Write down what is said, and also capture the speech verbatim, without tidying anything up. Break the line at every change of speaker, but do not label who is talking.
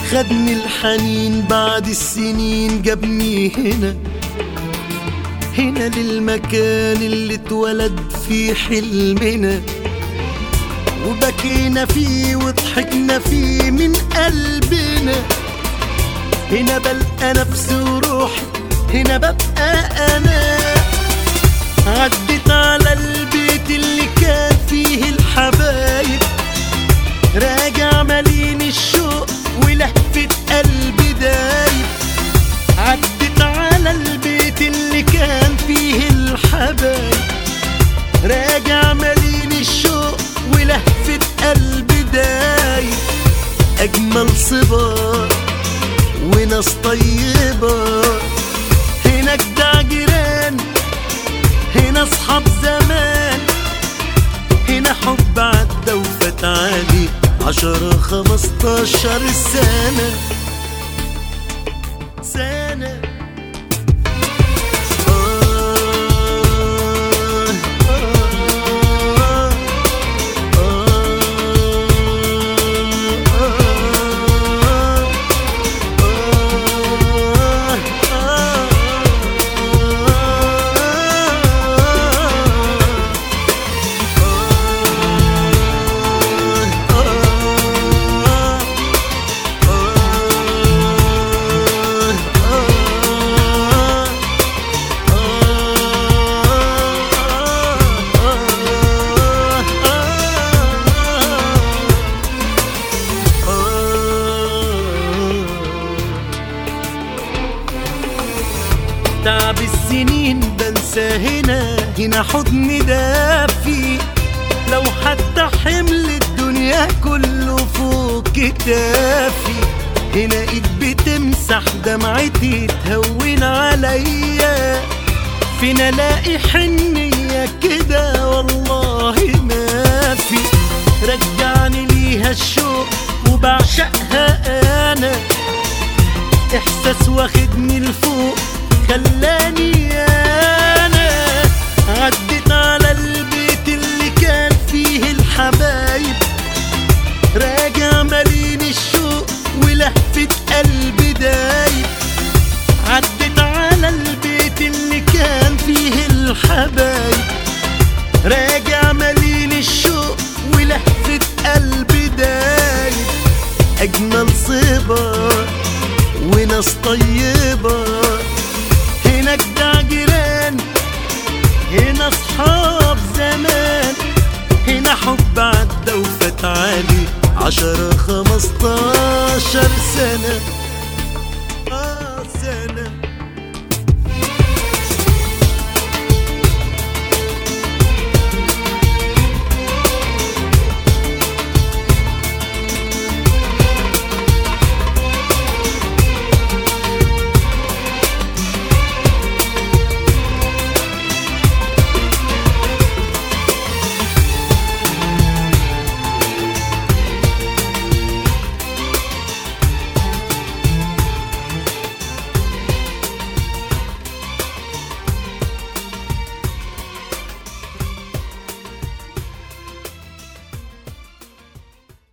خدني الحنين بعد السنين جابني هنا هنا للمكان اللي اتولد فيه حلمنا، وبكينا فيه وضحكنا فيه من قلبنا. هنا بلقى نفسي وروحي، هنا ببقى أنا. عدت على البيت اللي كان فيه الحبايب، راجع مليان الشوق ولهفة قلبي دايب. عدت على البيت اللي كان فيه الحبايب، راجع مليان الشوق ولهفة قلبي دايب. أجمل صبار وناس طيبة، هنا جدع جيران، هنا أصحاب زمان. هنا حب عدى وفات عليه عشرة خمستاشر سنة سنة. تعب السنين بنسى هنا، هنا حضن دافي. لو حتى حمل الدنيا كله فوق كتافي، هنا ايد بتمسح دمعتي تهون عليا. فين الاقي حنية كده والله ما في. رجعني ليها الشوق وبعشقها انا، احساس واخدني لفوق خلاني انا. عدت على البيت اللي كان فيه الحبايب، راجع مليان الشوق ولهفة قلبي دايب. عدت على البيت اللي كان فيه الحبايب، راجع مليان الشوق ولهفة قلبي دايب. أجمل صبار وناس طيبة، هنا جدع جيران، هنا أصحاب زمان. هنا حب عدى وفات عليه عشرة خمستاشر سنة.